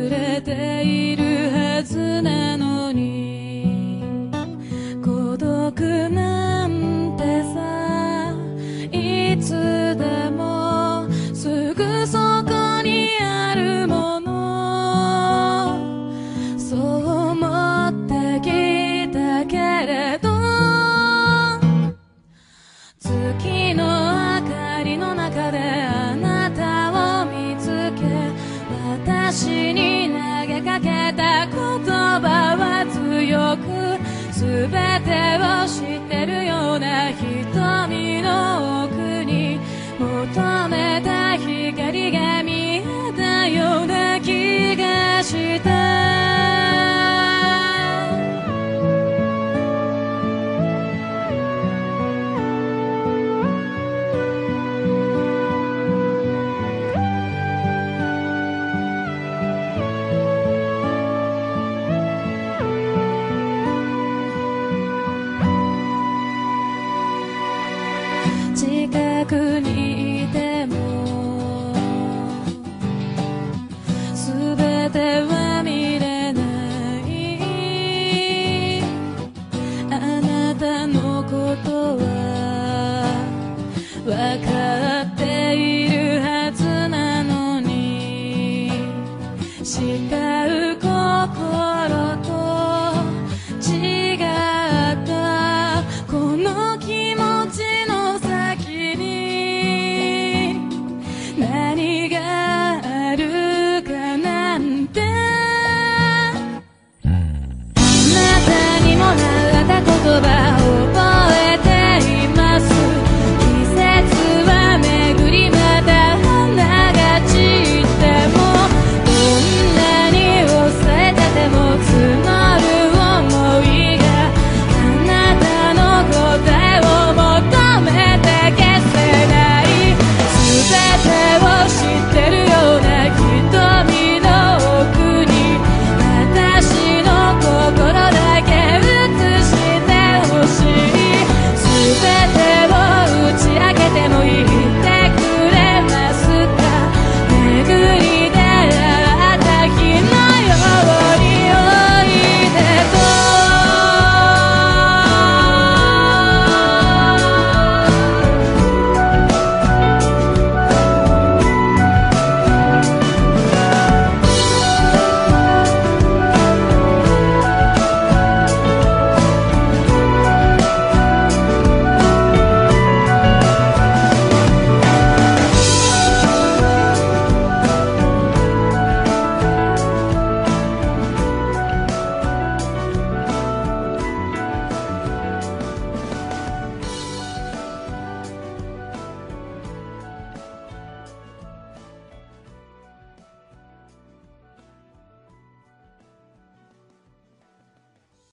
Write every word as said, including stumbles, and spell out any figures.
れているはずなのに、孤独なんてさいつでもすぐそこにあるもの、そう思ってきたけれど、月の明かりの中であなたを見つけ、私に投げかけた言葉は強く、全てを知ってるような瞳の奥に求めた光が見えたような気がした。近くにいてもすべては見れない、あなたのことは分かっているはずなのに、慕う心